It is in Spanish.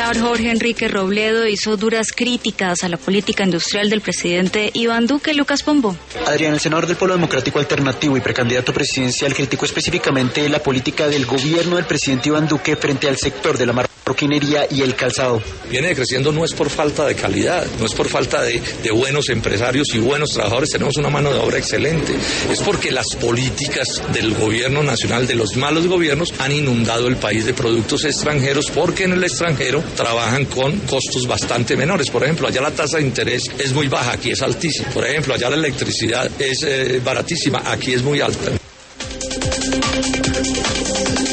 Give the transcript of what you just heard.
senador Jorge Enrique Robledo hizo duras críticas a la política industrial del presidente Iván Duque. Lucas Pombo. Adrián, el senador del Polo Democrático Alternativo y precandidato presidencial, criticó específicamente la política del gobierno del presidente Iván Duque frente al sector de la marroquinería y el calzado. Viene decreciendo no es por falta de calidad, no es por falta de buenos empresarios y buenos trabajadores, tenemos una mano de obra excelente, es porque las políticas del gobierno nacional, de los malos gobiernos, han inundado el país de productos extranjeros, porque en el extranjero trabajan con costos bastante menores. Por ejemplo, allá la tasa de interés es muy baja, aquí es altísima. Por ejemplo, allá la electricidad es baratísima, aquí es muy alta.